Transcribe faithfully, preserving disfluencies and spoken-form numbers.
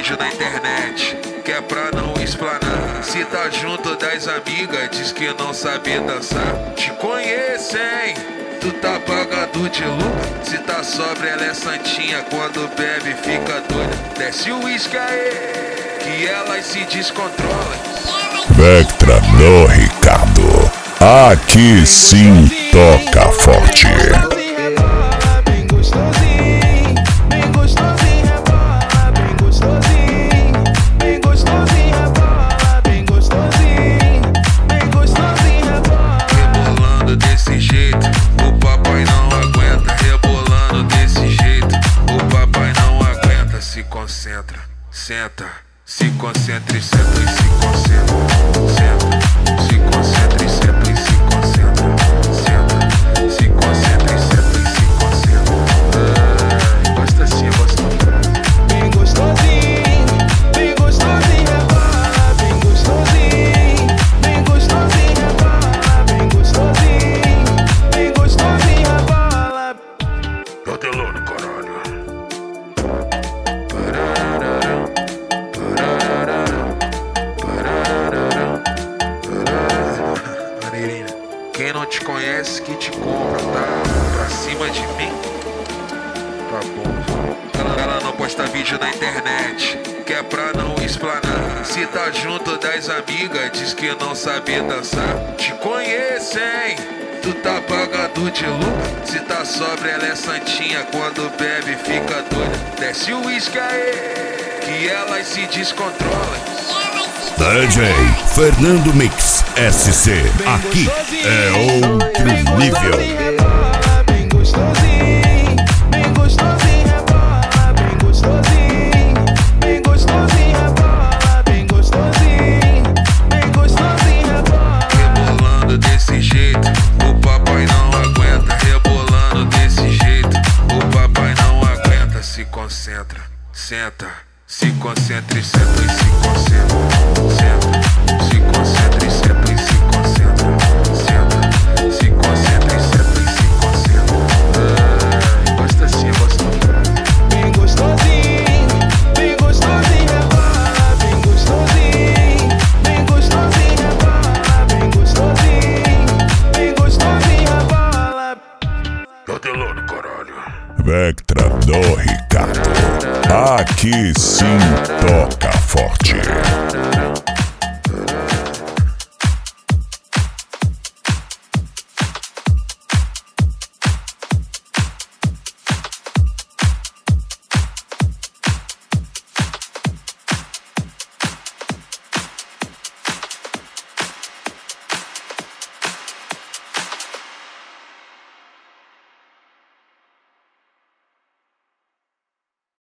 vídeo na internet, que é pra não explanar. Se tá junto das amigas, diz que não sabe dançar. Te conheço, hein? Tu tá pagando de louco. Se tá sobra, ela é santinha. Quando bebe, fica doida. Desce o uísque aí, que elas se descontrolam. Vectra no Ricardo. Aqui sim toca forte. Concentra, senta, se concentra e senta e se concentra, senta, se concentra e senta e se concentra, senta, se concentra e senta e se concentra. Ah, gosta assim, gosta bem gostosinho, bem gostosinho, rebola, bem gostosinho, bem gostosinho, rebola, bem gostosinho, bem gostosinho, rebola. Eu delou no caralho. Quem não te conhece, que te compra, tá pra cima de mim? Tá bom. Ela, ela não posta vídeo na internet, que é pra não explanar. Se tá junto das amigas, diz que não sabe dançar. Te conheço, hein? Tu tá pagando de louco. Se tá sobra, ela é santinha. Quando bebe, fica doida. Desce o uísque aí, que elas se descontrolam. D J Fernando Mix S C. Aqui é outro nível. Bem gostosinho, bem gostosinho, rebola, bem gostosinho, bem gostosinho, rebola, bem gostosinho, bem gostosinho, rebola. Rebolando desse jeito, o papai não aguenta. Rebolando desse jeito, o papai não aguenta. Se concentra, senta, se concentra e senta e se concentra, senta, se concentra e senta e se concentra, senta, se concentra e senta e se concentra. Ah, gosta assim, gosta bem gostosinho, bem gostosinho, rebola, bem gostosinho, bem gostosinho, rebola, bem gostosinho, bem gostosinho, rebola. Eu delou no caralho. Vectra do Ricardo. Aqui sim toca forte.